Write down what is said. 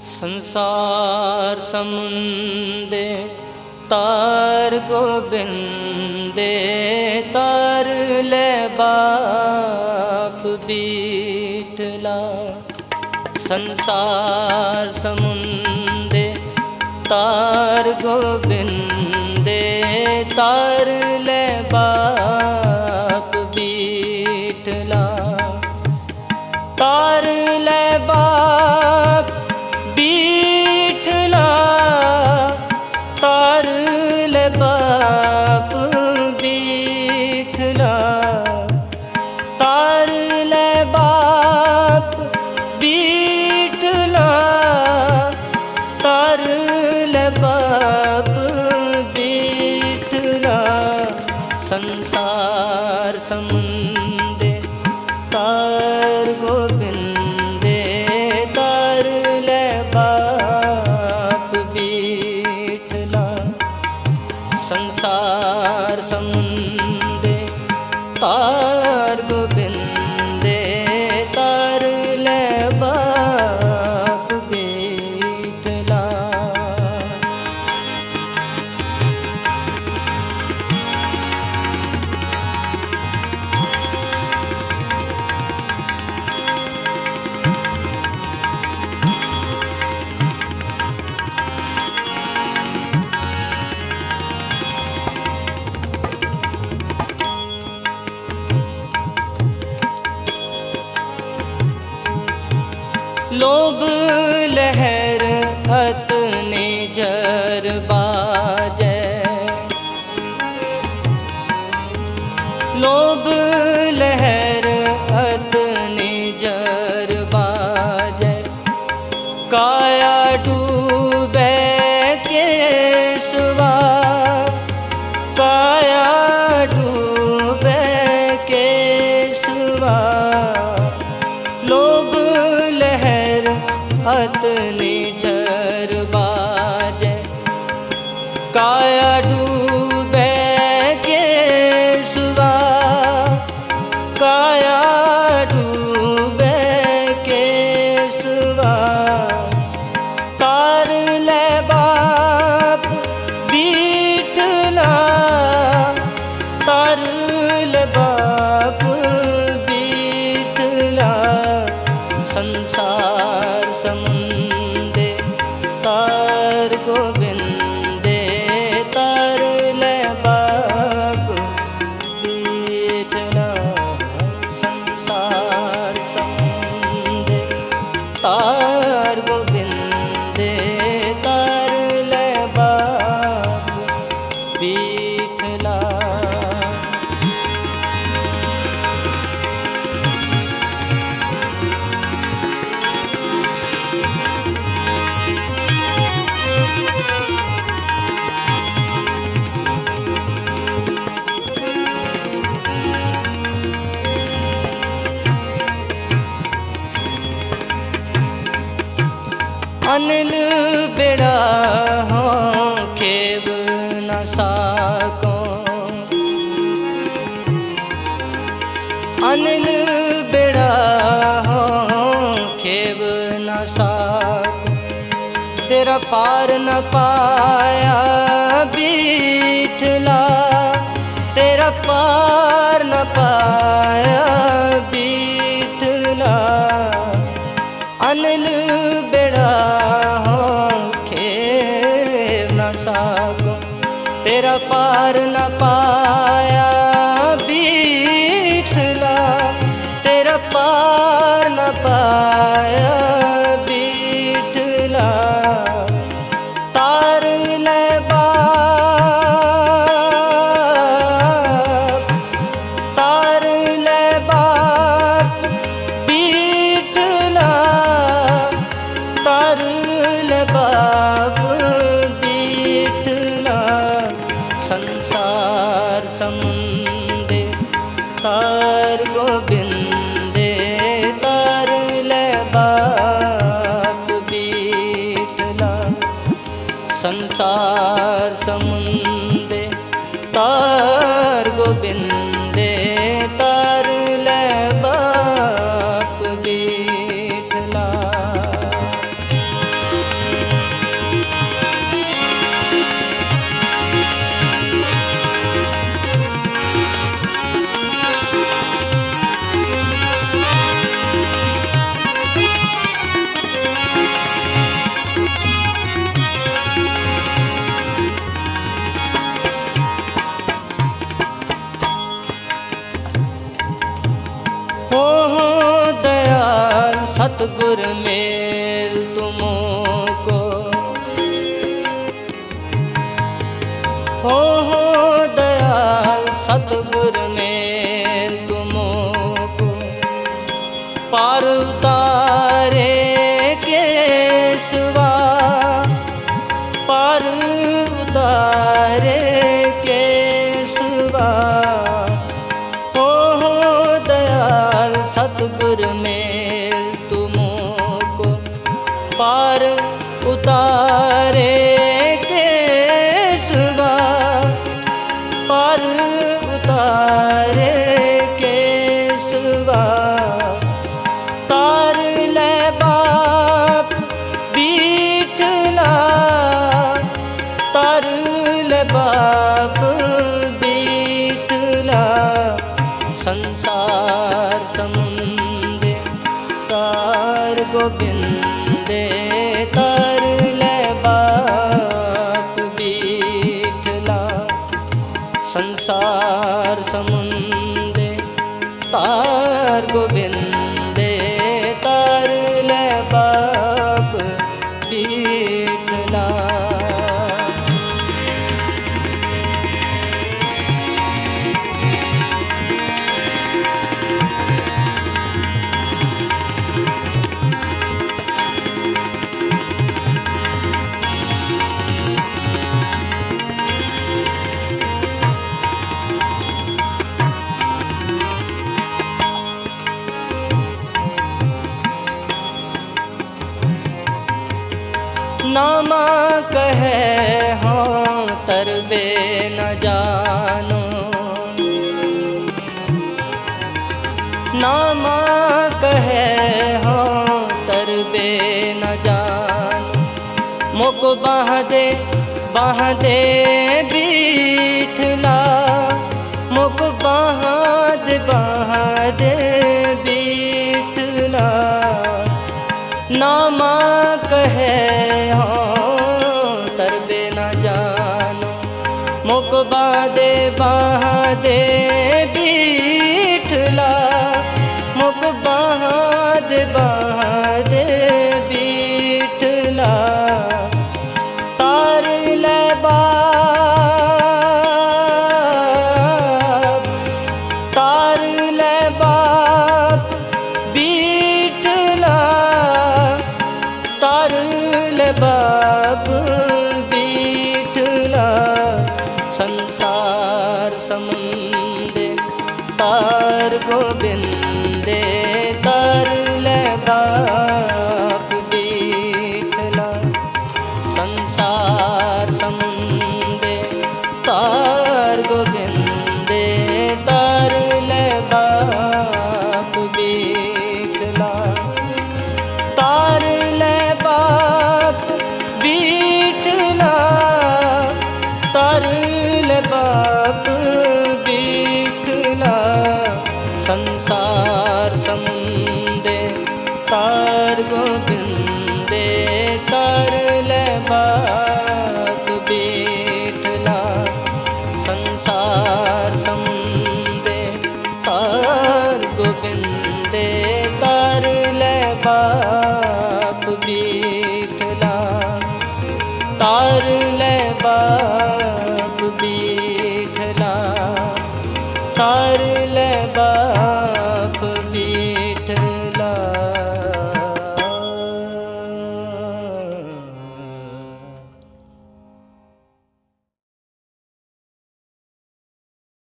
संसार समुंदे तार गोबिंदे तार ले बाप बीठला। संसार समुंदे तार गोबिंदे तार ले बाप बीठला। तार ले बाप बीठला तार ले बाप बीठला। तार ले बाप बीठला तार ले बाप बीठला। संसार समुंदे तार गोबिंदे तार ले बाप बीठला। संसार समुंदे तार गोबिंदे तार ले बाप बीठला। लोभ लहर अतने जर बाजै। लोभ लहर अतने जर बाजै। काया डूबे केसवा काया डूबे केसवा। लोभ लहर अतने जर बाजै। काया डूबे केसवा काया डूबे केसवा। तार ले बाप बीठला तार ले बाप बीठला। संसार समुंदे तार गोबिंदे तार ले बाप बीठला। संसार समुंदे तार गोबिंदे तार ले बाप बीठला। अनिल बेड़ा हो खेव न साको। अनिल बेड़ा हो खेव न साको। तेरा पार न पाया बीठला तेरा पार न पाया बीठला। अनिल बेड़ा हो खेव न साको। तेरा पार न पाया बीठला तेरा पार न पाया बीठला। तार ले बाप तार ले बाप बीठला तार ले बाप बीठला। संसार समुंदे तार गोबिंदे तार ले बाप बीठला। संसार समुंदे तार गोबिंदे तार ले बाप बीठला। सतगुर मेल तुमको, हो दयाल सतगुर मेल तुमको। पार उतारे के सिवा, पार उतारे के सिवा, हो दयाल सतगुर मेल तुमको। पार उतारे के सिवा, पार उतारे के सिवा, तार ले बाप बीठला, तार ले बाप बीठला। संसार समुंदे तार गोविंदे, तार ले बाप बीठला। संसार समुंदे तार गोविंदे, तार ले बाप बीठला। नामा कहे हो तरबे न जानो, नामा कहे हो तरबे न जानो। मुक बाह दे बीठला, मुक बाह दे बीठला। नामा कहे हो तरबे न जानो, मुक बादे बीठला, मुक बादे बीठला। तार ले बाप, तार ले बाप बीठला, तार ले बाप बीठला। संसार समुंदे तार गोविंदे, तार ले बाप बीठला। संसार समुंदे तार गोविंदे, तार ले बाप बीठला। तार ले बाप बीठला, तार ले बाप बीठला। संसार समुंदे तार गोविंदे, तार ले बाप बीठला। संसार समुंदे तार गोविंदे, तार ले बाप बीठला। तार ले बाप बीठला, तार ले बाप